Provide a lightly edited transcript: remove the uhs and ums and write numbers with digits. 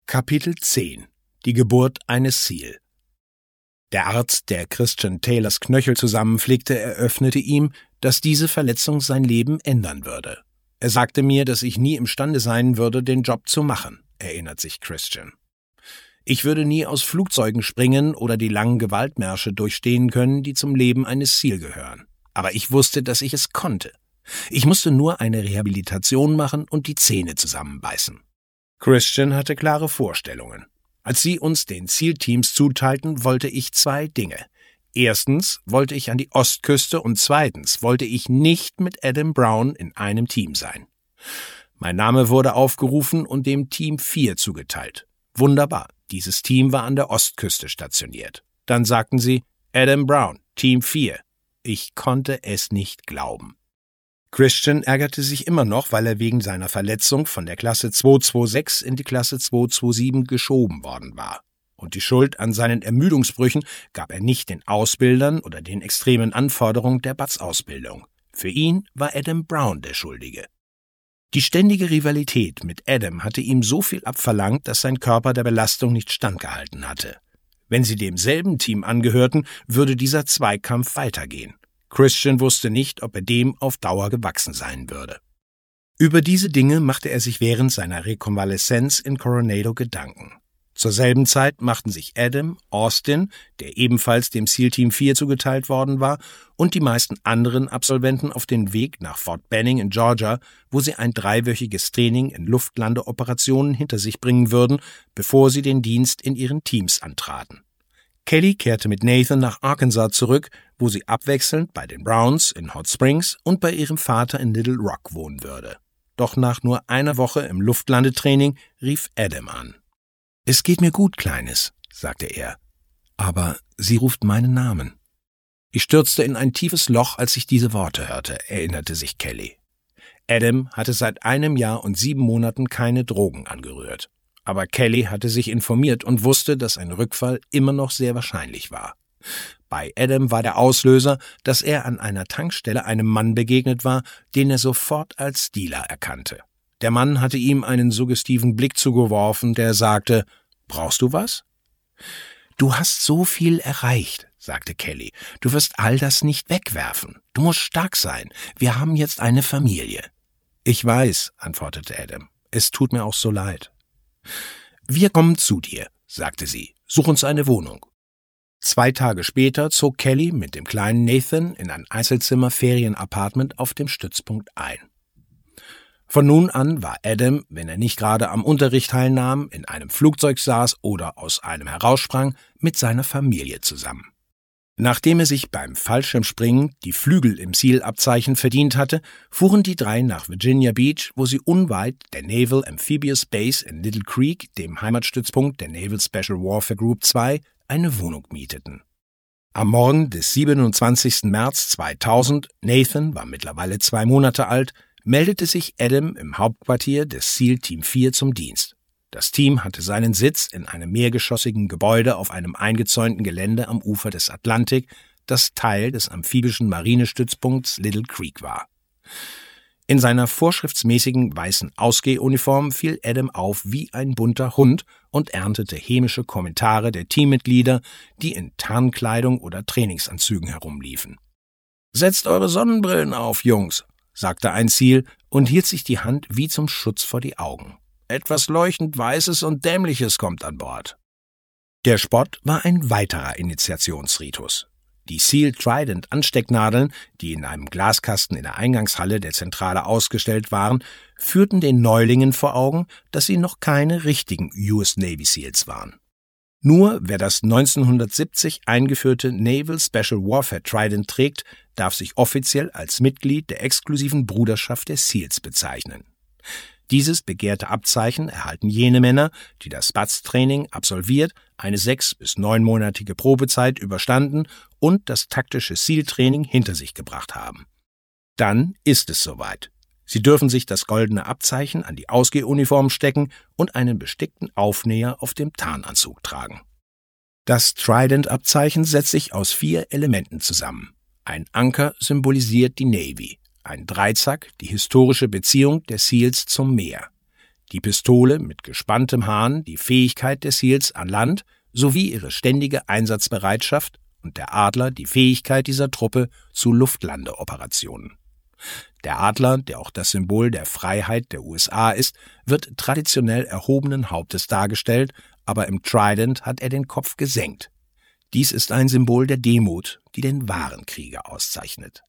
Kapitel 10 – Die Geburt eines SEAL. Der Arzt, der Christian Taylors Knöchel zusammenflickte, eröffnete ihm, dass diese Verletzung sein Leben ändern würde. Er sagte mir, dass ich nie imstande sein würde, den Job zu machen, erinnert sich Christian. Ich würde nie aus Flugzeugen springen oder die langen Gewaltmärsche durchstehen können, die zum Leben eines SEAL gehören. Aber ich wusste, dass ich es konnte. Ich musste nur eine Rehabilitation machen und die Zähne zusammenbeißen. Christian hatte klare Vorstellungen. Als sie uns den SEAL-Teams zuteilten, wollte ich 2 Dinge. Erstens wollte ich an die Ostküste und zweitens wollte ich nicht mit Adam Brown in einem Team sein. Mein Name wurde aufgerufen und dem Team 4 zugeteilt. Wunderbar, dieses Team war an der Ostküste stationiert. Dann sagten sie, Adam Brown, Team 4. Ich konnte es nicht glauben. Christian ärgerte sich immer noch, weil er wegen seiner Verletzung von der Klasse 226 in die Klasse 227 geschoben worden war. Und die Schuld an seinen Ermüdungsbrüchen gab er nicht den Ausbildern oder den extremen Anforderungen der BATS-Ausbildung. Für ihn war Adam Brown der Schuldige. Die ständige Rivalität mit Adam hatte ihm so viel abverlangt, dass sein Körper der Belastung nicht standgehalten hatte. Wenn sie demselben Team angehörten, würde dieser Zweikampf weitergehen. Christian wusste nicht, ob er dem auf Dauer gewachsen sein würde. Über diese Dinge machte er sich während seiner Rekonvaleszenz in Coronado Gedanken. Zur selben Zeit machten sich Adam, Austin, der ebenfalls dem SEAL Team 4 zugeteilt worden war, und die meisten anderen Absolventen auf den Weg nach Fort Benning in Georgia, wo sie ein 3-wöchiges Training in Luftlandeoperationen hinter sich bringen würden, bevor sie den Dienst in ihren Teams antraten. Kelly kehrte mit Nathan nach Arkansas zurück, wo sie abwechselnd bei den Browns in Hot Springs und bei ihrem Vater in Little Rock wohnen würde. Doch nach nur einer Woche im Luftlandetraining rief Adam an. »Es geht mir gut, Kleines«, sagte er. »Aber sie ruft meinen Namen.« Ich stürzte in ein tiefes Loch, als ich diese Worte hörte, erinnerte sich Kelly. Adam hatte seit 1 Jahr und 7 Monaten keine Drogen angerührt. Aber Kelly hatte sich informiert und wusste, dass ein Rückfall immer noch sehr wahrscheinlich war. Bei Adam war der Auslöser, dass er an einer Tankstelle einem Mann begegnet war, den er sofort als Dealer erkannte. Der Mann hatte ihm einen suggestiven Blick zugeworfen, der sagte, »Brauchst du was?« »Du hast so viel erreicht«, sagte Kelly. »Du wirst all das nicht wegwerfen. Du musst stark sein. Wir haben jetzt eine Familie.« »Ich weiß«, antwortete Adam. »Es tut mir auch so leid.« »Wir kommen zu dir«, sagte sie. »Such uns eine Wohnung.« 2 Tage später zog Kelly mit dem kleinen Nathan in ein Einzelzimmer-Ferien-Apartment auf dem Stützpunkt ein. Von nun an war Adam, wenn er nicht gerade am Unterricht teilnahm, in einem Flugzeug saß oder aus einem heraussprang, mit seiner Familie zusammen. Nachdem er sich beim Fallschirmspringen die Flügel im SEAL-Abzeichen verdient hatte, fuhren die 3 nach Virginia Beach, wo sie unweit der Naval Amphibious Base in Little Creek, dem Heimatstützpunkt der Naval Special Warfare Group 2, eine Wohnung mieteten. Am Morgen des 27. März 2000, Nathan war mittlerweile 2 Monate alt, meldete sich Adam im Hauptquartier des SEAL Team 4 zum Dienst. Das Team hatte seinen Sitz in einem mehrgeschossigen Gebäude auf einem eingezäunten Gelände am Ufer des Atlantik, das Teil des amphibischen Marinestützpunkts Little Creek war. In seiner vorschriftsmäßigen weißen Ausgehuniform fiel Adam auf wie ein bunter Hund und erntete hämische Kommentare der Teammitglieder, die in Tarnkleidung oder Trainingsanzügen herumliefen. »Setzt eure Sonnenbrillen auf, Jungs«, sagte ein SEAL und hielt sich die Hand wie zum Schutz vor die Augen. »Etwas leuchtend Weißes und Dämliches kommt an Bord.« Der Spott war ein weiterer Initiationsritus. Die SEAL Trident Anstecknadeln, die in einem Glaskasten in der Eingangshalle der Zentrale ausgestellt waren, führten den Neulingen vor Augen, dass sie noch keine richtigen US Navy SEALs waren. Nur wer das 1970 eingeführte Naval Special Warfare Trident trägt, darf sich offiziell als Mitglied der exklusiven Bruderschaft der SEALs bezeichnen. Dieses begehrte Abzeichen erhalten jene Männer, die das BATS-Training absolviert, eine 6- bis 9-monatige Probezeit überstanden und das taktische SEAL-Training hinter sich gebracht haben. Dann ist es soweit. Sie dürfen sich das goldene Abzeichen an die Ausgehuniform stecken und einen bestickten Aufnäher auf dem Tarnanzug tragen. Das Trident-Abzeichen setzt sich aus 4 Elementen zusammen. Ein Anker symbolisiert die Navy, ein Dreizack die historische Beziehung der SEALs zum Meer. Die Pistole mit gespanntem Hahn die Fähigkeit der SEALs an Land sowie ihre ständige Einsatzbereitschaft und der Adler die Fähigkeit dieser Truppe zu Luftlandeoperationen. Der Adler, der auch das Symbol der Freiheit der USA ist, wird traditionell erhobenen Hauptes dargestellt, aber im Trident hat er den Kopf gesenkt. Dies ist ein Symbol der Demut, die den wahren Krieger auszeichnet.